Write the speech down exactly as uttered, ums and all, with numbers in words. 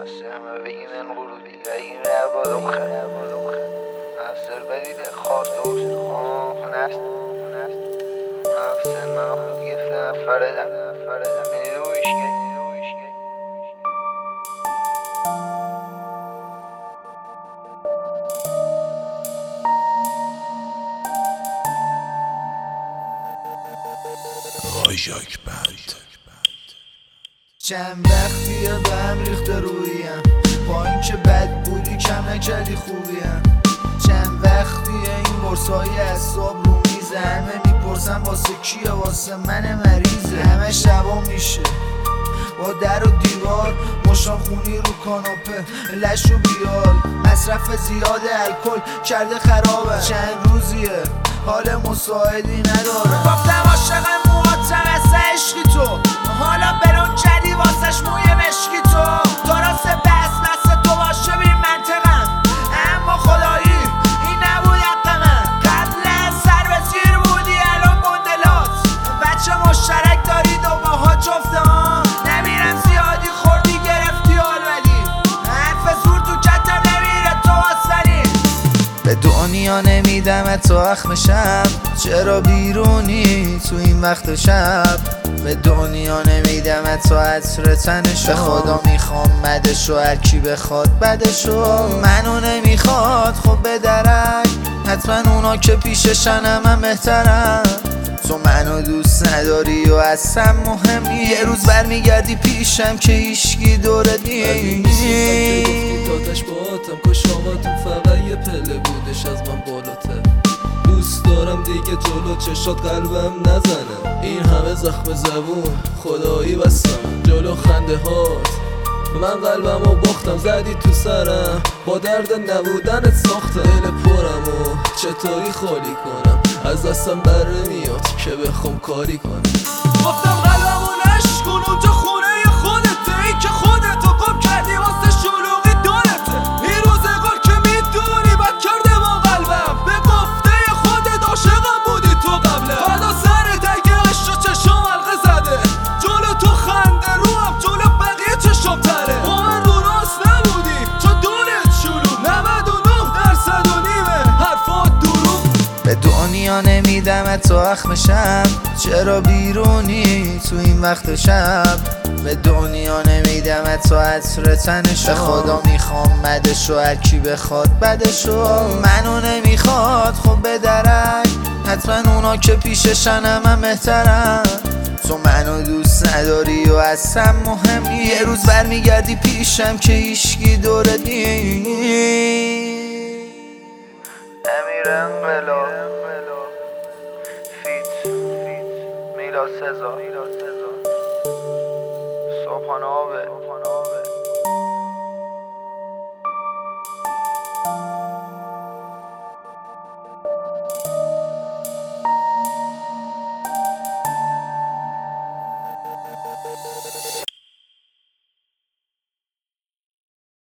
همه بگیم این قلوبی بگیم نباد آخر افسر بدید خواست دوست خواه نست افسر من خود گفتم فردم فردم نیرویش گید آژاک بند چند وقتیه به هم ریخته رویم با این که بد بودی کم نکردی خوبیم. چند وقتیه این برسای اصاب رو میزه همه میپرسن واسه کیه واسه من مریضه. همه شبا میشه با در و دیوار مشام خونی رو کاناپه لش و بیال مصرف زیاد الکل کرده خرابه. چند روزیه حال مساعدی نداره گفتم عاشقم موهاتم از عشقی تو حالا برون کردی واسش موی مشکی تو درست بس بس تو باشه بی منطقم اما خدایی این نبود حق من. قبلا سر به زیر بودی الان بندلات بچه مشترک دارید و باها جفته ها نمیرم زیادی خوردی گرفتی آلمدی حرف زور تو کتم نمیره تو واسنی به دنیا نمیدم تو اخم شب چرا بیرونی تو این وقت شب به دنیا نمیدم تو عطر تنشو به خدا میخوام بدشو هر کی بخواد بدشو منو نمیخواد خب به درک حتما اونا که پیششن همه بهترن. تو منو دوست نداری و اصلا مهم نیست یه روز برمیگردی پیشم که هیشگی دورت نیست. تاتش با آتم کاش آقاتون فقط یه پله بودش از من بالاتر دوست دارم دیگه جلو چشات قلبم نزنه این همه زخم زبون خدایی بستم جلو خنده هات من قلبم رو باختم زدی تو سرم با درد نبودنت ساخته دل پرم و چطوری خالی کنم از دستم بره میاد که بخوام کاری کنم. گفتم قلبم رو نشکن اونجا خونه خودته ای که خودتو قم کردی واسه شلوغی دارته این روزگار که میدونی بد کرده با قلبم به گفته خودت عاشقم بودی تو قبله فردا سر تگه عشق چشم حلقه زده جلو تو خنده رو هم جلو بقیه چشم تره با من رو راست نبودی چون دونت شلوغ نود و نه درصد و نیمه حرفات دروغ به دنیا نمیدم تو اخم شب چرا بیرونی تو این وقت شب به دنیا نمیدم تو عطر تنشو به خدا میخوام بدشو هر کی بخواد بدشو منو نمیخواد خب به درک حتما اونا که پیششن همه بهترن. تو منو دوست نداری و اصلا مهم نیست یه روز برمیگردی پیشم که هیشگی دورت نیست. امیرم بلا فیت میلا سزا صبحانه آبه